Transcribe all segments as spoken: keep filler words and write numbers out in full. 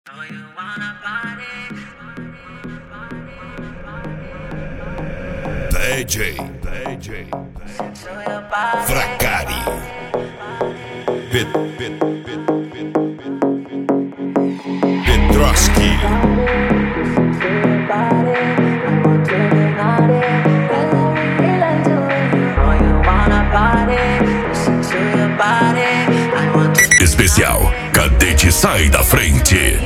D J, D J, Fracari, Pet, Pet, Pet, Pet, Petroski. Especial Cadete Sai da Frente.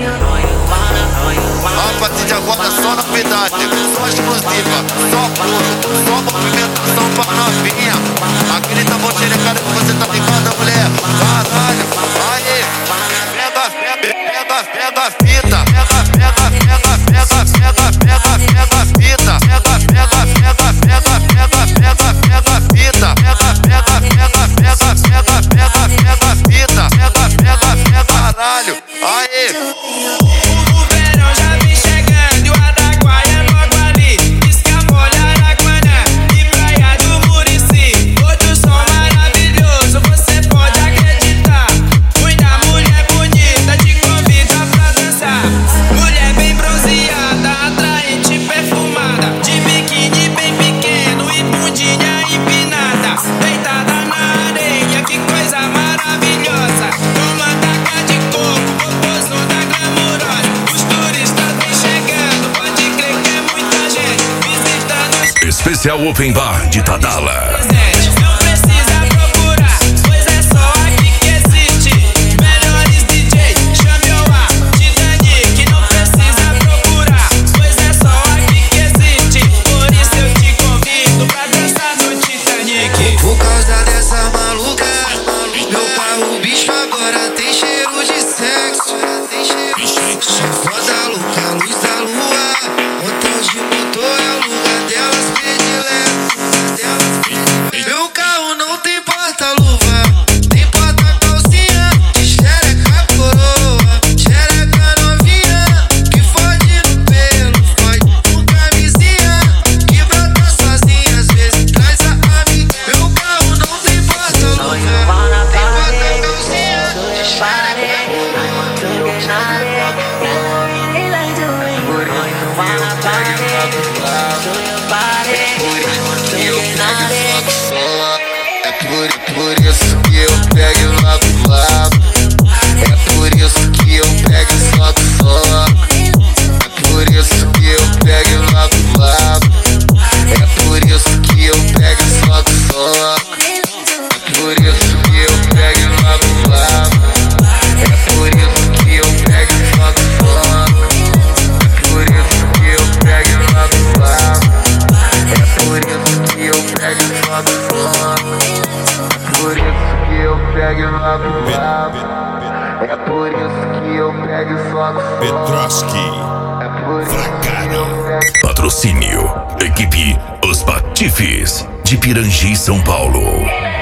A partir de agora só novidade, só exclusiva, só puro, só movimentação pra novinha. Aquele tambor xerecado que você tá ligado, mulher. Caralho, aí, pega, pega, pega, pega a fita, pega, pega, pega, pega, pega, pega, pega a fita, pega, pega, pega, pega, pega, pega, pega a fita, pega, pega, pega, pega, pega, pega, pega a fita, pega, pega, pega, caralho, aí. Especial Open Bar de Tadala. Por causa dessa maluca, meu carro bicho agora tem cheiro de sexo. Só foda louca, luz da lua, motel de motor é o lugar delas predileto. Meu carro não tem porta-luva, tem porta-calcinha, xereca coroa, xereca novinha, que fode no pelo, fode com camisinha, que brota sozinha, às vezes traz a amiga. Meu carro não tem porta-luva, tem porta-calcinha, xereca É por, por isso que eu pego logo lá. É por isso que eu pego e soco só. É por isso que eu pego logo lá. É por isso que eu pego e soco só. É por isso que eu pego logo lá. É por isso que eu pego e soco só. É por isso que eu pego logo lá. É por isso que eu pego e soco só. Por isso que eu pego logo lá. É por isso que eu pego e soco só. Petroski, É por isso que eu Fracari. pego. Patrocínio Equipe Os Patifes de Pirangi, São Paulo.